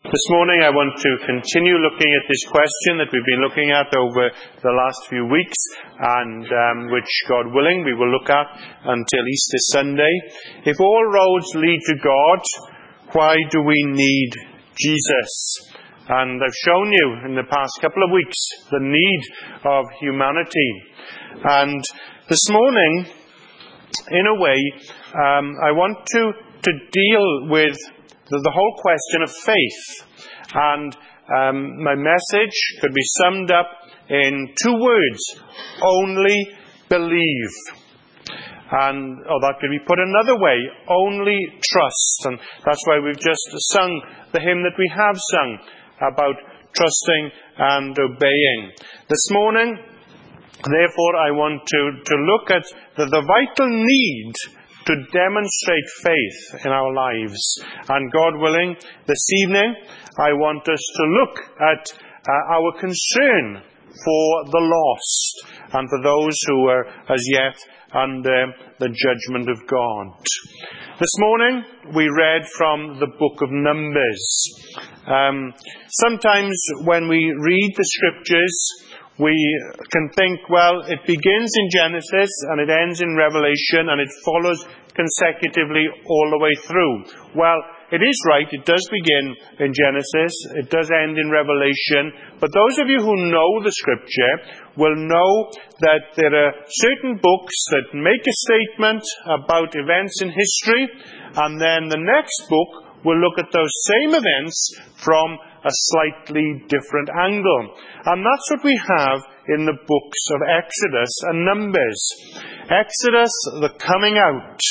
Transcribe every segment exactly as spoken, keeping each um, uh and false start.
This morning I want to continue looking at this question that we've been looking at over the last few weeks, and um, which, God willing, we will look at until Easter Sunday. If all roads lead to God, why do we need Jesus? And I've shown you in the past couple of weeks the need of humanity. And this morning, in a way, um, I want to, to deal with the, the whole question of faith. And um, my message could be summed up in two words: only believe. And, or that could be put another way: only trust. And that's why we've just sung the hymn that we have sung about trusting and obeying. This morning, therefore, I want to, to look at the, the vital need to demonstrate faith in our lives. And God willing, this evening, I want us to look at uh, our concern for the lost and for those who are as yet under the judgment of God. This morning, we read from the book of Numbers. Um, sometimes when we read the scriptures, we can think, well, it begins in Genesis and it ends in Revelation and it follows consecutively all the way through. Well, it is right, it does begin in Genesis, it does end in Revelation, but those of you who know the scripture will know that there are certain books that make a statement about events in history, and then the next book will look at those same events from a slightly different angle. And that's what we have in the books of Exodus and Numbers. Exodus, the coming out,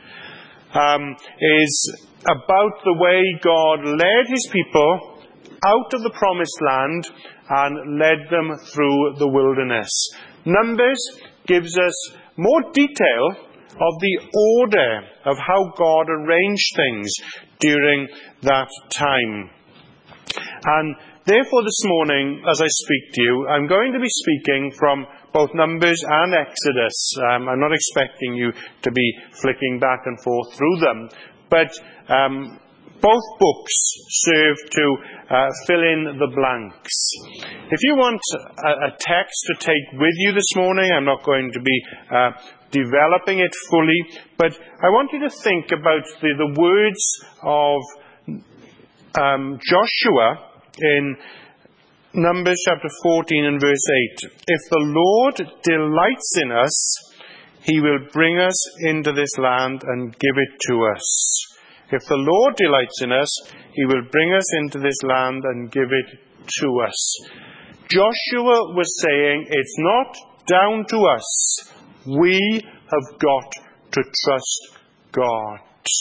um, is about the way God led his people out of the promised land and led them through the wilderness. Numbers gives us more detail of the order of how God arranged things during that time. And therefore this morning, as I speak to you, I'm going to be speaking from both Numbers and Exodus. Um, I'm not expecting you to be flicking back and forth through them, but um, both books serve to uh, fill in the blanks. If you want a, a text to take with you this morning, I'm not going to be uh, developing it fully, but I want you to think about the, the words of um, Joshua in Numbers chapter fourteen and verse eight. If the Lord delights in us, he will bring us into this land and give it to us. If the Lord delights in us, he will bring us into this land and give it to us. Joshua was saying, it's not down to us. We have got to trust God.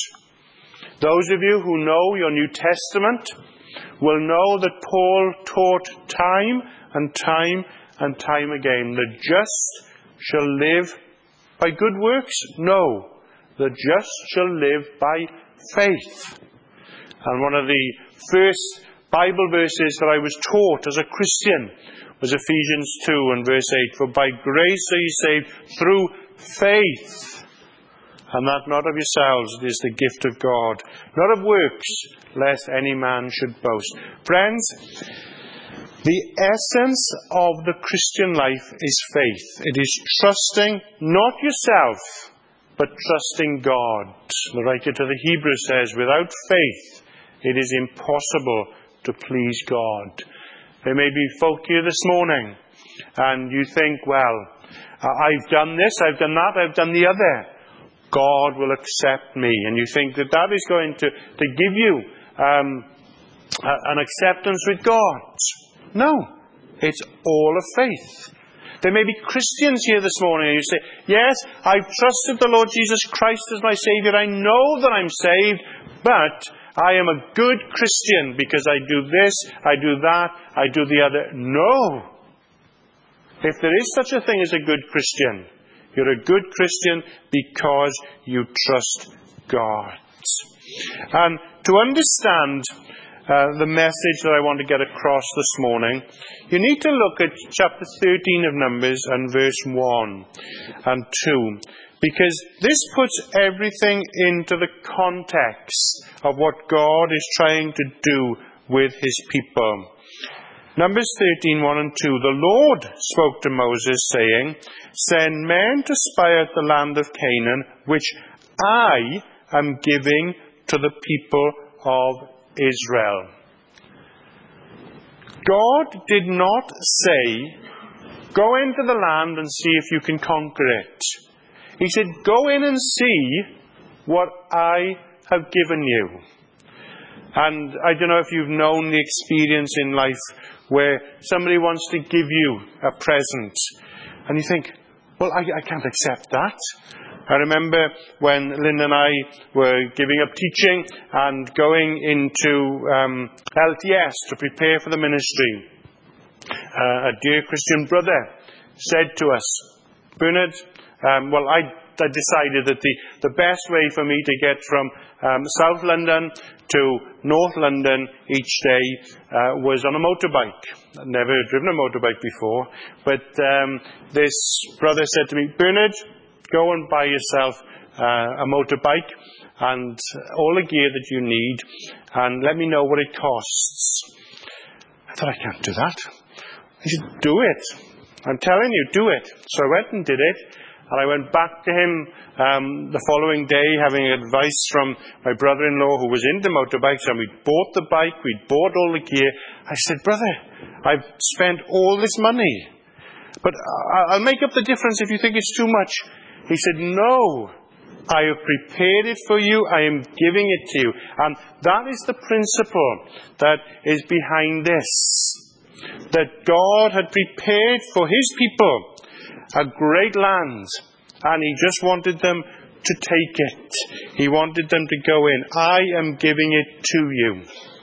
Those of you who know your New Testament will know that Paul taught time and time and time again, the just shall live by good works? No, the just shall live by faith. And one of the first Bible verses that I was taught as a Christian was Ephesians two and verse eight. For by grace are ye saved through faith, and that not of yourselves, it is the gift of God, not of works, lest any man should boast. Friends, the essence of the Christian life is faith. It is trusting not yourself, but trusting God. The writer to the Hebrews says, without faith, it is impossible to please God. There may be folk here this morning, and you think, well, I've done this, I've done that, I've done the other. God will accept me. And you think that that is going to, to give you um, an acceptance with God. No, it's all of faith. There may be Christians here this morning and you say, yes, I've trusted the Lord Jesus Christ as my Saviour. I know that I'm saved, but I am a good Christian because I do this, I do that, I do the other. No. If there is such a thing as a good Christian, you're a good Christian because you trust God. And to understand Uh, the message that I want to get across this morning, you need to look at chapter thirteen of Numbers and verse one and two, because this puts everything into the context of what God is trying to do with his people. Numbers thirteen, one and two. The Lord spoke to Moses, saying, send men to spy out the land of Canaan, which I am giving to the people of Israel. God did not say, go into the land and see if you can conquer it. He said, go in and see what I have given you. And I don't know if you've known the experience in life where somebody wants to give you a present and you think, well, I, I can't accept that. I remember when Lynn and I were giving up teaching and going into um, L T S to prepare for the ministry. Uh, a dear Christian brother said to us, Bernard, um, well, I, I decided that the, the best way for me to get from um, South London to North London each day uh, was on a motorbike. I'd never driven a motorbike before, but um, this brother said to me, Bernard, go and buy yourself uh, a motorbike and all the gear that you need, and let me know what it costs. I thought, I can't do that. I said, do it. I'm telling you, do it. So I went and did it, and I went back to him um, the following day, having advice from my brother-in-law who was into motorbikes, and we'd bought the bike, we'd bought all the gear. I said, brother, I've spent all this money, but I'll make up the difference if you think it's too much. He said, no, I have prepared it for you. I am giving it to you. And that is the principle that is behind this. That God had prepared for his people a great land. And he just wanted them to take it. He wanted them to go in. I am giving it to you.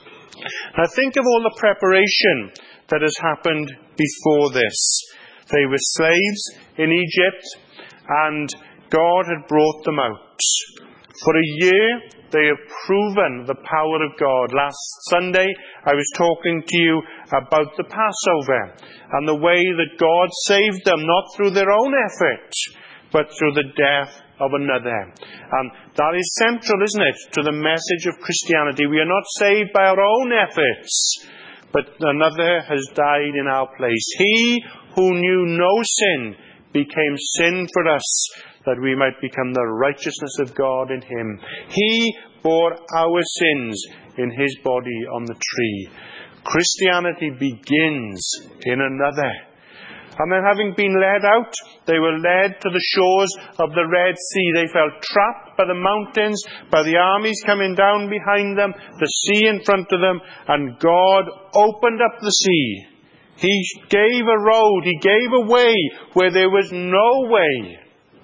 Now think of all the preparation that has happened before this. They were slaves in Egypt, and God had brought them out. For a year, they have proven the power of God. Last Sunday, I was talking to you about the Passover and the way that God saved them, not through their own effort, but through the death of another. And that is central, isn't it, to the message of Christianity. We are not saved by our own efforts, but another has died in our place. He who knew no sin became sin for us, that we might become the righteousness of God in him. He bore our sins in his body on the tree. Christianity begins in another. And then, having been led out, they were led to the shores of the Red Sea. They felt trapped by the mountains, by the armies coming down behind them, the sea in front of them, and God opened up the sea. He gave a road, he gave a way where there was no way.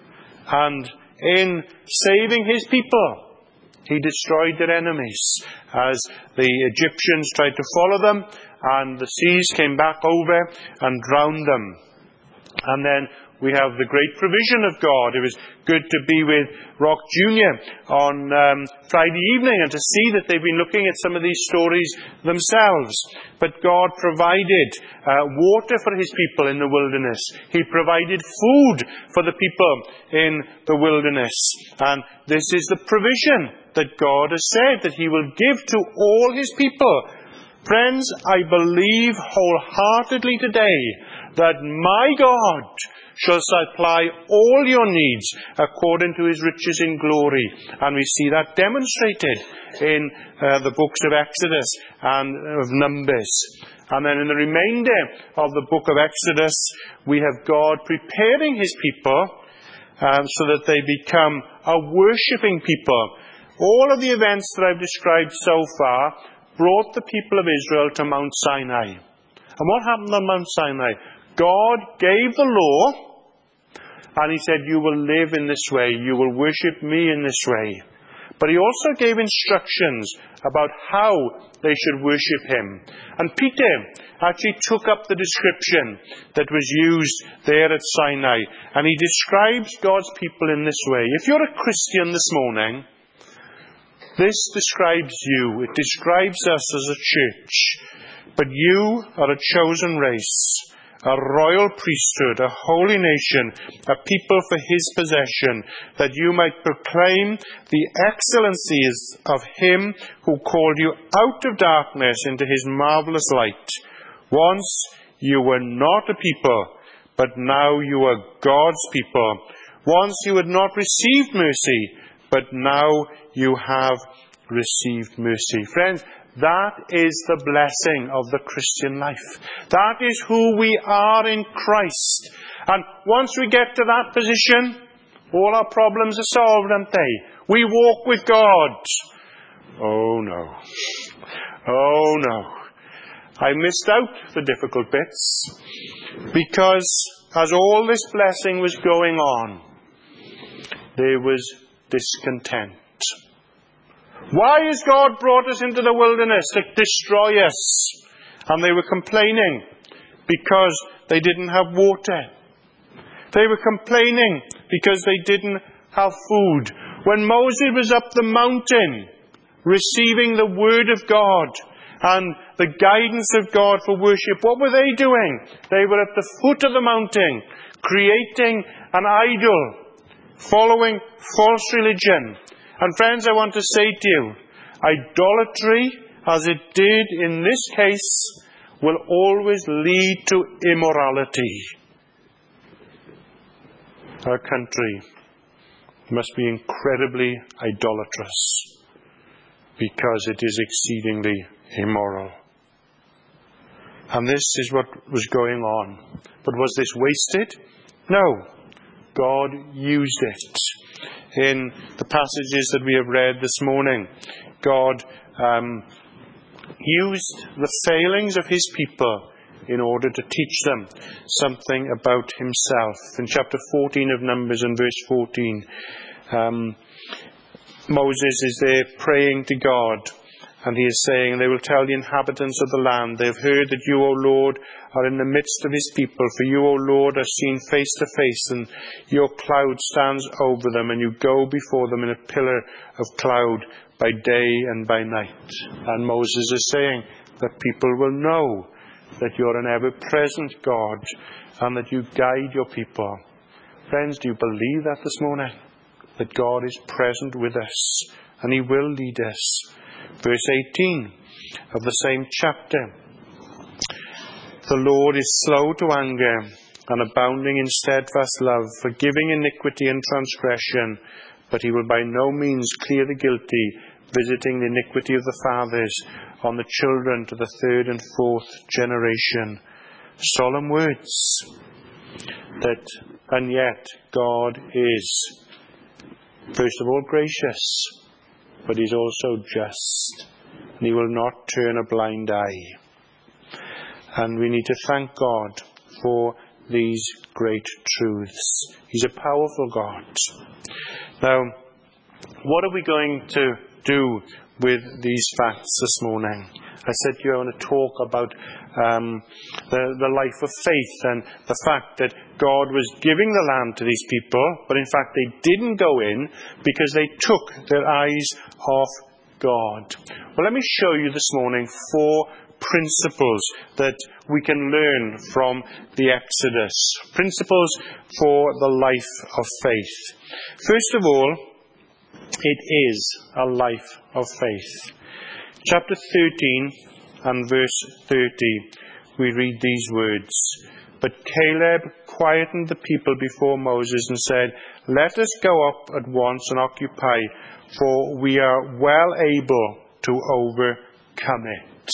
And in saving his people, he destroyed their enemies as the Egyptians tried to follow them, and the seas came back over and drowned them. And then we have the great provision of God. It was good to be with Rock Junior on um, Friday evening and to see that they've been looking at some of these stories themselves. But God provided uh, water for his people in the wilderness. He provided food for the people in the wilderness. And this is the provision that God has said that he will give to all his people. Friends, I believe wholeheartedly today that my God shall supply all your needs according to his riches in glory. And we see that demonstrated in uh, the books of Exodus and of Numbers. And then in the remainder of the book of Exodus, we have God preparing his people um, so that they become a worshipping people. All of the events that I've described so far brought the people of Israel to Mount Sinai. And what happened on Mount Sinai? God gave the law, and he said, you will live in this way, you will worship me in this way. But he also gave instructions about how they should worship him. And Peter actually took up the description that was used there at Sinai, and he describes God's people in this way. If you're a Christian this morning, this describes you. It describes us as a church. But you are a chosen race, a royal priesthood, a holy nation, a people for his possession, that you might proclaim the excellencies of him who called you out of darkness into his marvelous light. Once you were not a people, but now you are God's people. Once you had not received mercy, but now you have received mercy. Friends, that is the blessing of the Christian life. That is who we are in Christ. And once we get to that position, all our problems are solved, aren't they? We walk with God. Oh no. Oh no. I missed out the difficult bits, because as all this blessing was going on, there was discontent. Why has God brought us into the wilderness to destroy us? And they were complaining because they didn't have water. They were complaining because they didn't have food. When Moses was up the mountain, receiving the word of God and the guidance of God for worship, what were they doing? They were at the foot of the mountain, creating an idol, following false religion. And friends, I want to say to you, idolatry, as it did in this case, will always lead to immorality. Our country must be incredibly idolatrous because it is exceedingly immoral. And this is what was going on. But was this wasted? No. God used it. In the passages that we have read this morning, God um, used the failings of his people in order to teach them something about himself. In chapter fourteen of Numbers and verse fourteen, um, Moses is there praying to God, and he is saying, they will tell the inhabitants of the land, they have heard that you, O Lord, are in the midst of his people. For you, O Lord, are seen face to face, and your cloud stands over them, and you go before them in a pillar of cloud by day and by night. And Moses is saying that people will know that you're an ever-present God, and that you guide your people. Friends, do you believe that this morning? That God is present with us, and he will lead us. Verse eighteen of the same chapter. The Lord is slow to anger and abounding in steadfast love, forgiving iniquity and transgression, but he will by no means clear the guilty, visiting the iniquity of the fathers on the children to the third and fourth generation. Solemn words. That, and yet, God is, first of all, gracious, but he's also just, and he will not turn a blind eye. And we need to thank God for these great truths. He's a powerful God. Now, what are we going to do with these facts this morning? I said to you I want to talk about um, the, the life of faith and the fact that God was giving the land to these people, but in fact they didn't go in because they took their eyes off God. Well, let me show you this morning four principles that we can learn from the Exodus. Principles for the life of faith. First of all, it is a life of faith. Chapter thirteen and verse thirty, we read these words. But Caleb quietened the people before Moses and said, let us go up at once and occupy, for we are well able to overcome it.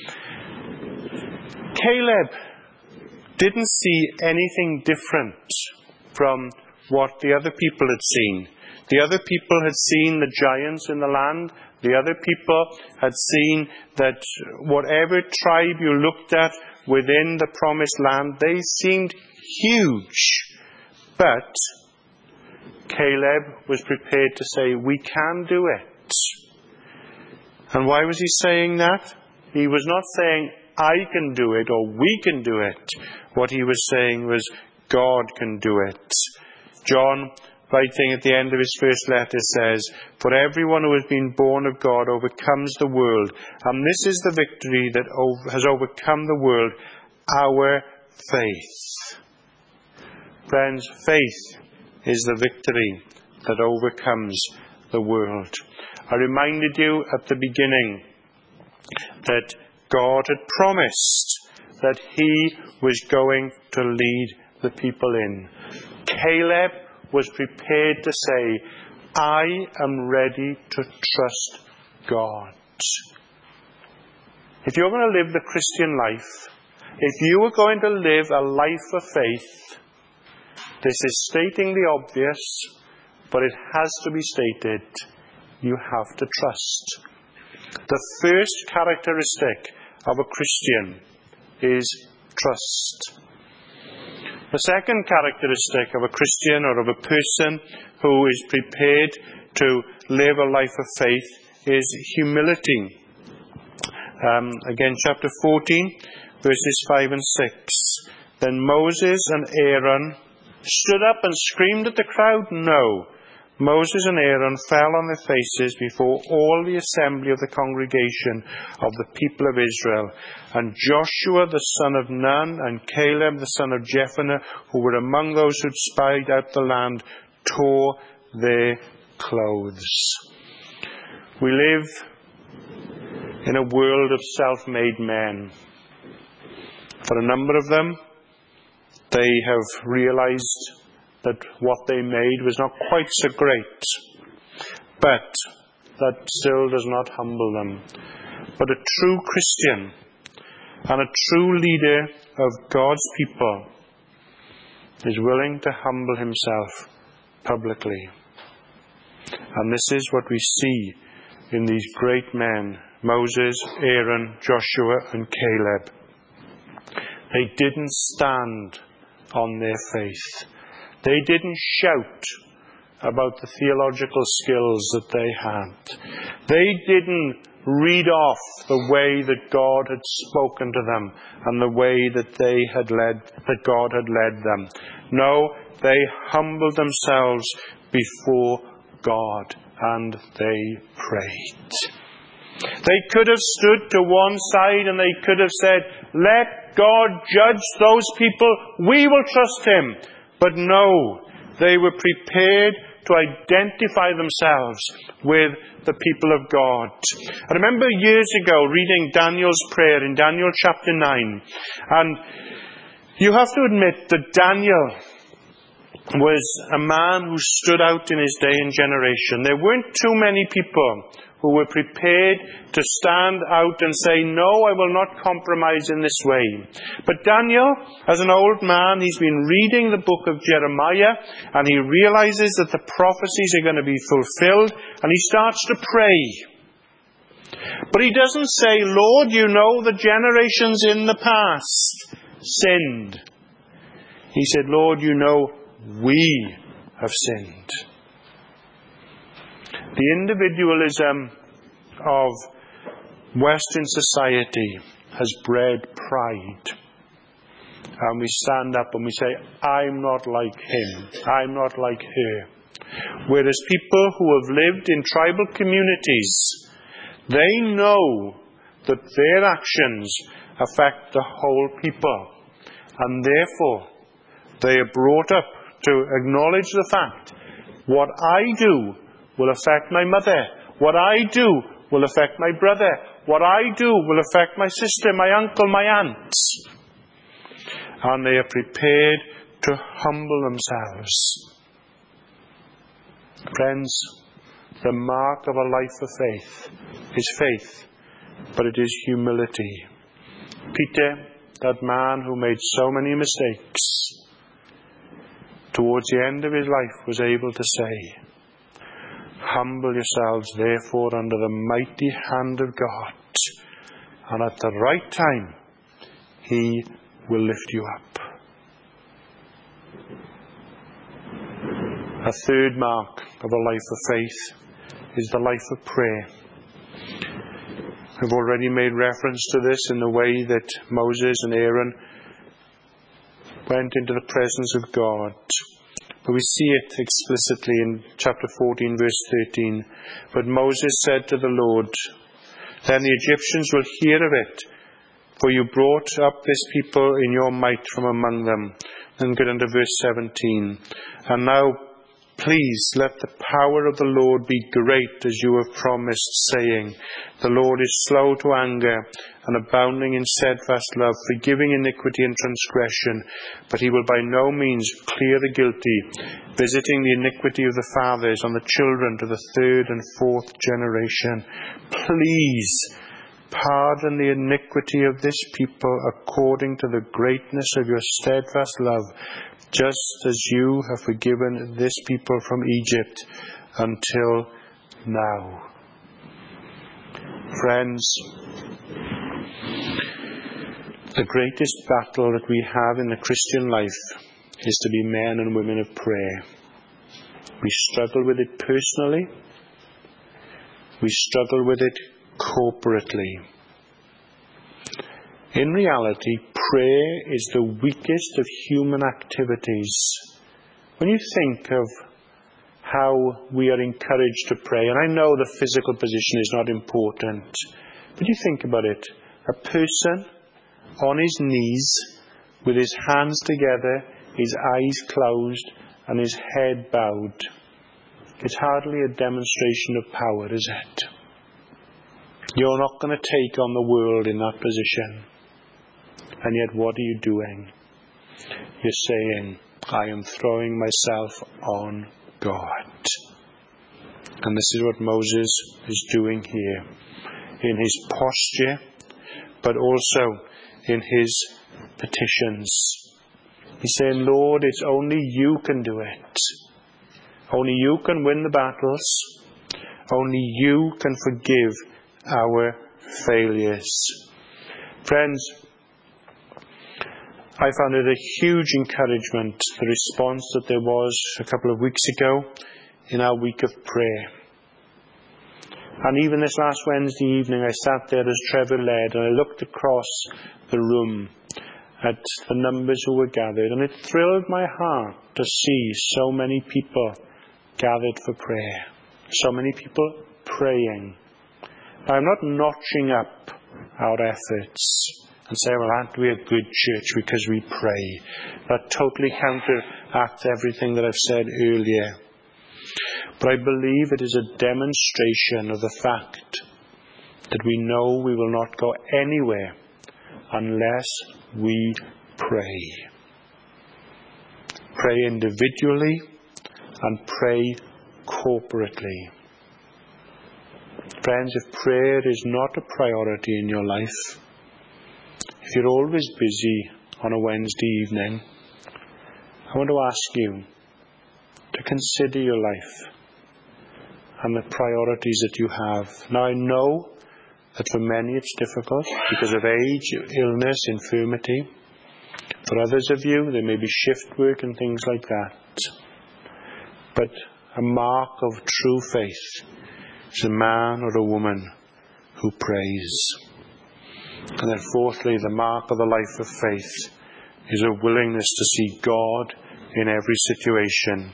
Caleb didn't see anything different from what the other people had seen. The other people had seen the giants in the land. The other people had seen that whatever tribe you looked at within the promised land, they seemed huge. But Caleb was prepared to say, we can do it. And why was he saying that? He was not saying, I can do it or we can do it. What he was saying was, God can do it. John, writing at the end of his first letter, says, for everyone who has been born of God overcomes the world, and this is the victory that has overcome the world, our faith. Friends, faith is the victory that overcomes the world. I reminded you at the beginning that God had promised that he was going to lead the people in. Caleb was prepared to say, I am ready to trust God. If you're going to live the Christian life, if you are going to live a life of faith, this is stating the obvious, but it has to be stated, you have to trust. The first characteristic of a Christian is trust. The second characteristic of a Christian or of a person who is prepared to live a life of faith is humility. Um, again, chapter fourteen, verses five and six. Then Moses and Aaron stood up and screamed at the crowd? No. Moses and Aaron fell on their faces before all the assembly of the congregation of the people of Israel. And Joshua the son of Nun and Caleb the son of Jephunneh, who were among those who had spied out the land, tore their clothes. We live in a world of self-made men. For a number of them, they have realized that what they made was not quite so great. But that still does not humble them. But a true Christian and a true leader of God's people is willing to humble himself publicly. And this is what we see in these great men, Moses, Aaron, Joshua, and Caleb. They didn't stand on their faith. They didn't shout about the theological skills that they had. They didn't read off the way that God had spoken to them and the way that they had led, that God had led them. No, they humbled themselves before God and they prayed. They could have stood to one side and they could have said, let God judge those people, we will trust him. But no, they were prepared to identify themselves with the people of God. I remember years ago reading Daniel's prayer in Daniel chapter nine. And you have to admit that Daniel was a man who stood out in his day and generation. There weren't too many people who were prepared to stand out and say, no, I will not compromise in this way. But Daniel, as an old man, he's been reading the book of Jeremiah and he realizes that the prophecies are going to be fulfilled and he starts to pray. But he doesn't say, Lord, you know the generations in the past sinned. He said, Lord, you know we have sinned. The individualism of Western society has bred pride. And we stand up and we say, I'm not like him. I'm not like her. Whereas people who have lived in tribal communities, they know that their actions affect the whole people. And therefore, they are brought up to acknowledge the fact, what I do will affect my mother. What I do will affect my brother. What I do will affect my sister, my uncle, my aunt. And they are prepared to humble themselves. Friends, the mark of a life of faith is faith, but it is humility. Peter, that man who made so many mistakes, towards the end of his life was able to say, humble yourselves, therefore, under the mighty hand of God, and at the right time, he will lift you up. A third mark of a life of faith is the life of prayer. I've already made reference to this in the way that Moses and Aaron went into the presence of God. But we see it explicitly in chapter fourteen, verse thirteen. But Moses said to the Lord, then the Egyptians will hear of it, For you brought up this people in your might from among them. Then get into verse seventeen. And now, please let the power of the Lord be great as you have promised, saying, the Lord is slow to anger and abounding in steadfast love, forgiving iniquity and transgression, but he will by no means clear the guilty, visiting the iniquity of the fathers on the children to the third and fourth generation. Please pardon the iniquity of this people according to the greatness of your steadfast love, just as you have forgiven this people from Egypt until now. Friends, the greatest battle that we have in the Christian life is to be men and women of prayer. We struggle with it personally. We struggle with it corporately. In reality, prayer is the weakest of human activities. When you think of how we are encouraged to pray, and I know the physical position is not important, but you think about it, a person on his knees with his hands together, his eyes closed and his head bowed. It's hardly a demonstration of power, is it? You're not going to take on the world in that position. And yet what are you doing? You're saying, I am throwing myself on God. And this is what Moses is doing here. In his posture, but also in his petitions. He's saying, Lord, it's only you can do it. Only you can win the battles. Only you can forgive our failures. Friends, I found it a huge encouragement, the response that there was a couple of weeks ago in our week of prayer. And even this last Wednesday evening, I sat there as Trevor led, and I looked across the room at the numbers who were gathered, and it thrilled my heart to see so many people gathered for prayer. So many people praying. Now, I'm not notching up our efforts and say, well, aren't we a good church because we pray? That totally counteracts everything that I've said earlier. But I believe it is a demonstration of the fact that we know we will not go anywhere unless we pray. Pray individually and pray corporately. Friends, if prayer is not a priority in your life, if you're always busy on a Wednesday evening, I want to ask you to consider your life and the priorities that you have. Now, I know that for many it's difficult because of age, illness, infirmity. For others of you, there may be shift work and things like that. But a mark of true faith is a man or a woman who prays. And then fourthly, the mark of the life of faith is a willingness to see God in every situation.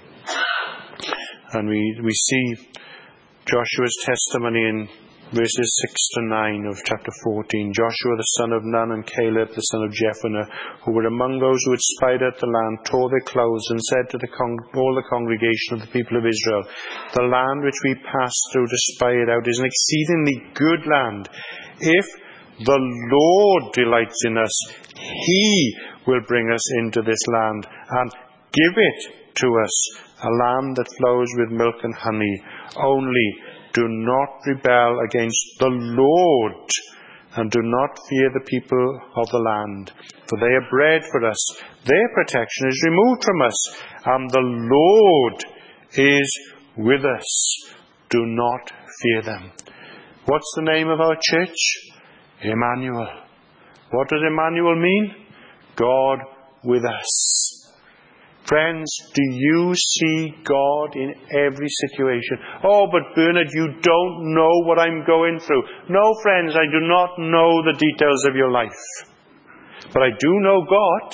And we, we see Joshua's testimony in verses six to nine of chapter fourteen. Joshua the son of Nun and Caleb the son of Jephunneh, who were among those who had spied out the land, tore their clothes and said to the con- all the congregation of the people of Israel, the land which we passed through to spy it out is an exceedingly good land. If the Lord delights in us, He will bring us into this land and give it to us, a land that flows with milk and honey. Only do not rebel against the Lord, and do not fear the people of the land, for they are bread for us. Their protection is removed from us, and the Lord is with us. Do not fear them. What's the name of our church? Emmanuel. What does Emmanuel mean? God with us. Friends, do you see God in every situation? Oh, but Bernard, you don't know what I'm going through. No, friends, I do not know the details of your life. But I do know God.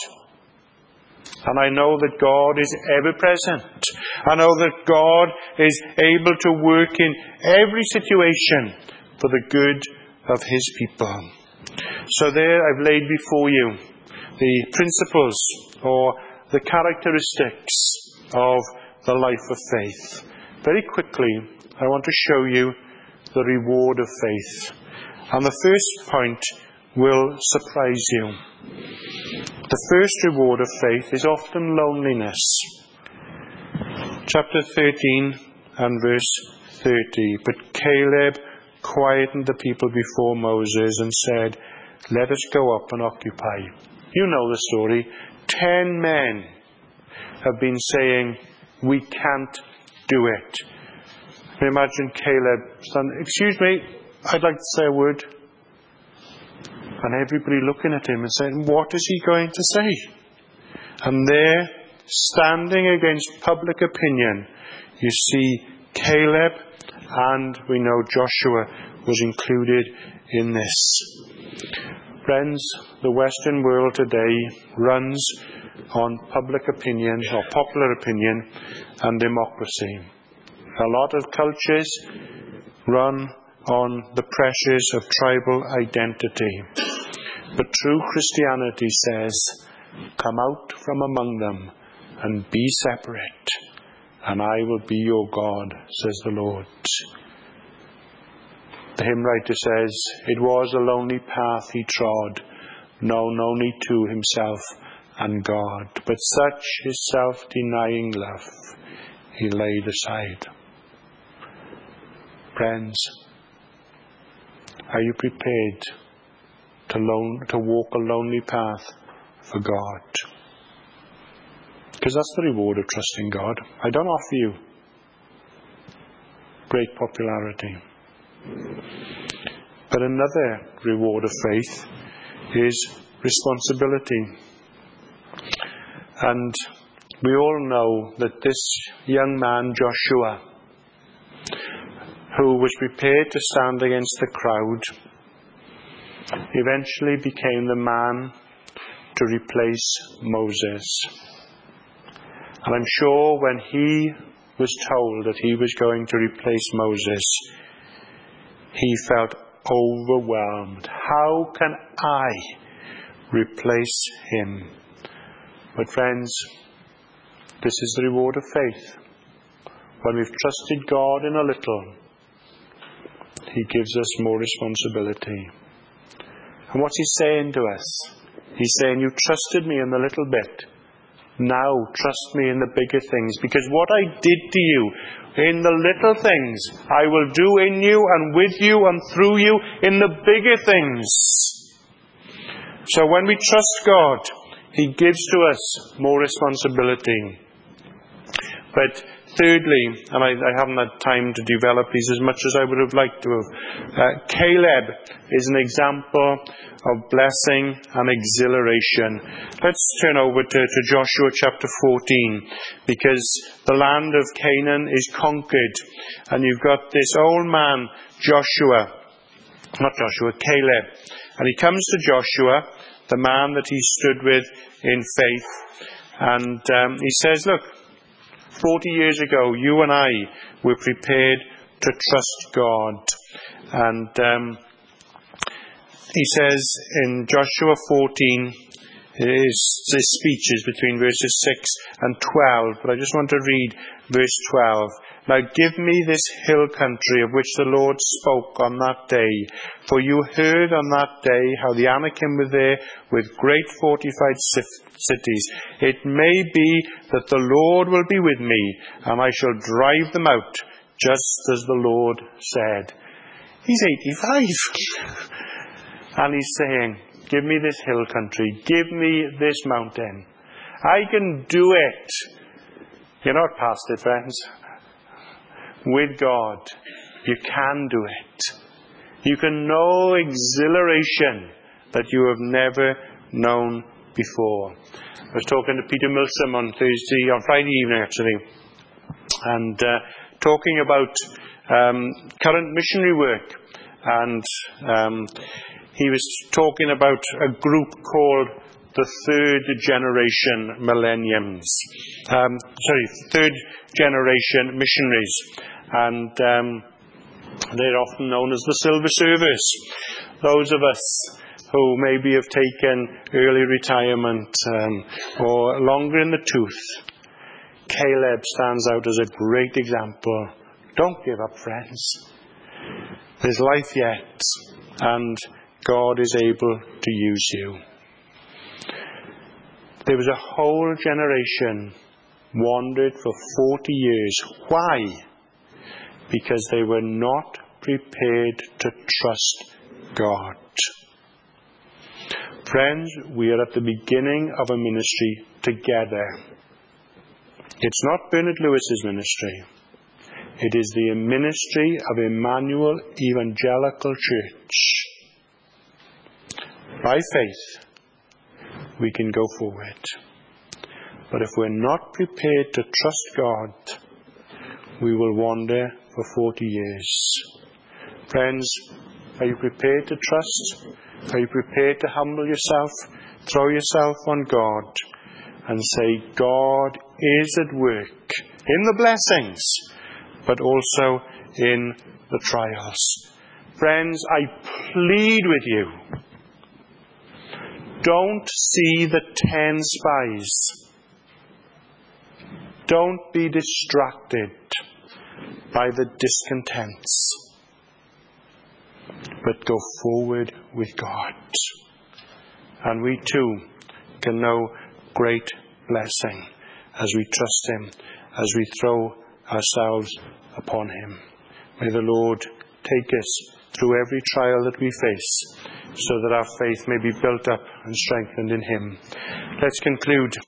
And I know that God is ever present. I know that God is able to work in every situation for the good of His people. So there I've laid before you the principles or the characteristics of the life of faith. Very quickly, I want to show you the reward of faith. And the first point will surprise you. The first reward of faith is often loneliness. Chapter thirteen and verse thirty. But Caleb quietened the people before Moses and said, "Let us go up and occupy." You know the story. Ten men have been saying, "We can't do it." Imagine Caleb saying, "Excuse me, I'd like to say a word." And everybody looking at him and saying, "What is he going to say?" And there, standing against public opinion, you see Caleb, and we know Joshua was included in this. Friends, the Western world today runs on public opinion, or popular opinion, and democracy. A lot of cultures run on the pressures of tribal identity. But true Christianity says, "Come out from among them and be separate, and I will be your God," says the Lord. The hymn writer says, "It was a lonely path he trod, known only to himself and God. But such his self-denying love he laid aside." Friends, are you prepared to, lone, to walk a lonely path for God? Because that's the reward of trusting God. I don't offer you great popularity. But another reward of faith is responsibility. And we all know that this young man, Joshua, who was prepared to stand against the crowd, eventually became the man to replace Moses. And I'm sure when he was told that he was going to replace Moses, he felt overwhelmed. How can I replace him? But friends, this is the reward of faith. When we've trusted God in a little, he gives us more responsibility. And what's he saying to us? He's saying, "You trusted me in the little bit. Now trust me in the bigger things. Because what I did to you in the little things, I will do in you and with you and through you in the bigger things." So when we trust God, he gives to us more responsibility. But thirdly, and I, I haven't had time to develop these as much as I would have liked to have, uh, Caleb is an example of blessing and exhilaration. Let's turn over to, to Joshua chapter fourteen, because the land of Canaan is conquered, and you've got this old man, Joshua, not Joshua, Caleb, and he comes to Joshua, the man that he stood with in faith, and um, he says, "Look, forty years ago, you and I were prepared to trust God." And um, he says in Joshua fourteen, his, his speeches between verses six and twelve, but I just want to read verse twelve. "Now give me this hill country of which the Lord spoke on that day. For you heard on that day how the Anakim were there with great fortified cities. It may be that the Lord will be with me, and I shall drive them out, just as the Lord said." He's eighty-five. And he's saying, "Give me this hill country. Give me this mountain. I can do it." You're not past it, friends. With God, you can do it. You can know exhilaration that you have never known before. I was talking to Peter Milsom on Thursday, on Friday evening actually, and uh, talking about um, current missionary work. And um, he was talking about a group called the Third Generation Millenniums. Um, sorry, Third Generation Missionaries. And um, they're often known as the Silver Service. Those of us who maybe have taken early retirement um, or longer in the tooth. Caleb stands out as a great example. Don't give up, friends. There's life yet, and God is able to use you. There was a whole generation wandered for forty years. Why? Because they were not prepared to trust God. Friends, we are at the beginning of a ministry together. It's not Bernard Lewis's ministry. It is the ministry of Emmanuel Evangelical Church. By faith, we can go forward. But if we're not prepared to trust God, we will wander for forty years. Friends, are you prepared to trust? Are you prepared to humble yourself, throw yourself on God, and say, God is at work in the blessings, but also in the trials? Friends, I plead with you, don't see the ten spies. Don't be distracted by the discontents, but go forward with God. And we too can know great blessing as we trust Him, as we throw ourselves upon Him. May the Lord take us through every trial that we face, so that our faith may be built up and strengthened in Him. Let's conclude